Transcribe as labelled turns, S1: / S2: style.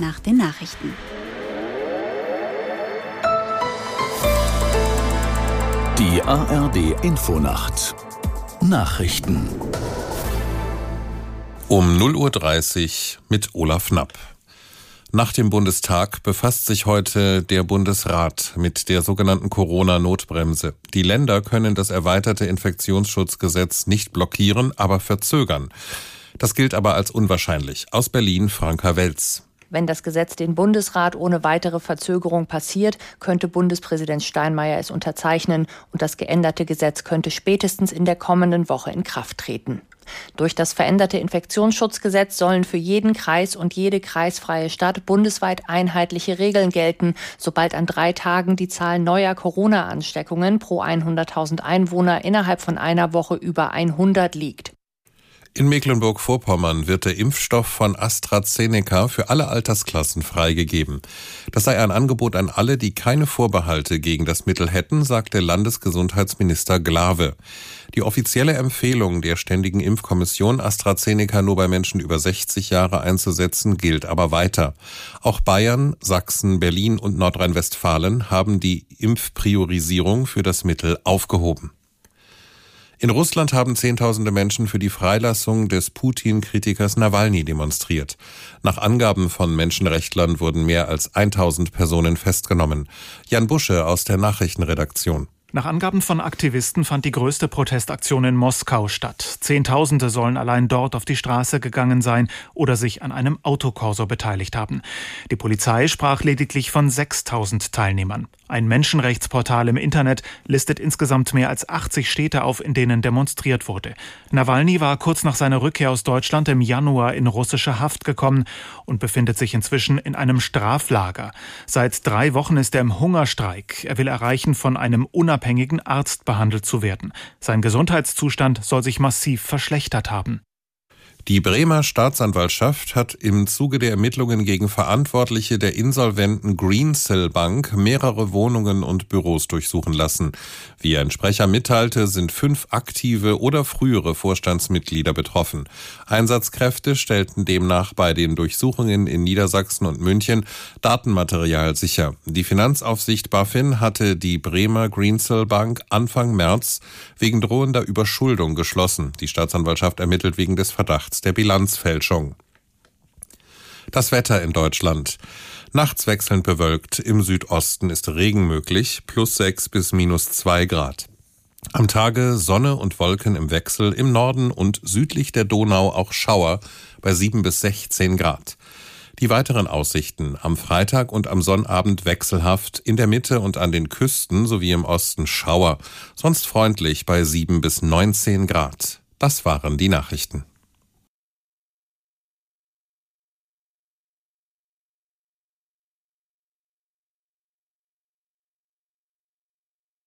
S1: nach den Nachrichten.
S2: Die ARD-Infonacht Nachrichten
S3: um 0:30 Uhr mit Olaf Knapp. Nach dem Bundestag befasst sich heute der Bundesrat mit der sogenannten Corona-Notbremse. Die Länder können das erweiterte Infektionsschutzgesetz nicht blockieren, aber verzögern. Das gilt aber als unwahrscheinlich. Aus Berlin Franka Welz.
S4: Wenn das Gesetz den Bundesrat ohne weitere Verzögerung passiert, könnte Bundespräsident Steinmeier es unterzeichnen und das geänderte Gesetz könnte spätestens in der kommenden Woche in Kraft treten. Durch das veränderte Infektionsschutzgesetz sollen für jeden Kreis und jede kreisfreie Stadt bundesweit einheitliche Regeln gelten, sobald an 3 Tagen die Zahl neuer Corona-Ansteckungen pro 100.000 Einwohner innerhalb von einer Woche über 100 liegt.
S3: In Mecklenburg-Vorpommern wird der Impfstoff von AstraZeneca für alle Altersklassen freigegeben. Das sei ein Angebot an alle, die keine Vorbehalte gegen das Mittel hätten, sagte Landesgesundheitsminister Glawe. Die offizielle Empfehlung der Ständigen Impfkommission, AstraZeneca nur bei Menschen über 60 Jahre einzusetzen, gilt aber weiter. Auch Bayern, Sachsen, Berlin und Nordrhein-Westfalen haben die Impfpriorisierung für das Mittel aufgehoben. In Russland haben Zehntausende Menschen für die Freilassung des Putin-Kritikers Nawalny demonstriert. Nach Angaben von Menschenrechtlern wurden mehr als 1000 Personen festgenommen. Jan Busche aus der Nachrichtenredaktion.
S5: Nach Angaben von Aktivisten fand die größte Protestaktion in Moskau statt. Zehntausende sollen allein dort auf die Straße gegangen sein oder sich an einem Autokorso beteiligt haben. Die Polizei sprach lediglich von 6000 Teilnehmern. Ein Menschenrechtsportal im Internet listet insgesamt mehr als 80 Städte auf, in denen demonstriert wurde. Nawalny war kurz nach seiner Rückkehr aus Deutschland im Januar in russische Haft gekommen und befindet sich inzwischen in einem Straflager. Seit 3 Wochen ist er im Hungerstreik. Er will erreichen, von einem unabhängigen Arzt behandelt zu werden. Sein Gesundheitszustand soll sich massiv verschlechtert haben.
S3: Die Bremer Staatsanwaltschaft hat im Zuge der Ermittlungen gegen Verantwortliche der insolventen Greensill Bank mehrere Wohnungen und Büros durchsuchen lassen. Wie ein Sprecher mitteilte, sind 5 aktive oder frühere Vorstandsmitglieder betroffen. Einsatzkräfte stellten demnach bei den Durchsuchungen in Niedersachsen und München Datenmaterial sicher. Die Finanzaufsicht BaFin hatte die Bremer Greensill Bank Anfang März wegen drohender Überschuldung geschlossen. Die Staatsanwaltschaft ermittelt wegen des Verdachts der Bilanzfälschung. Das Wetter in Deutschland. Nachts wechselnd bewölkt, im Südosten ist Regen möglich, +6 bis -2 Grad. Am Tage Sonne und Wolken im Wechsel, im Norden und südlich der Donau auch Schauer bei 7 bis 16 Grad. Die weiteren Aussichten: am Freitag und am Sonnabend wechselhaft, in der Mitte und an den Küsten sowie im Osten Schauer, sonst freundlich bei 7 bis 19 Grad. Das waren die Nachrichten.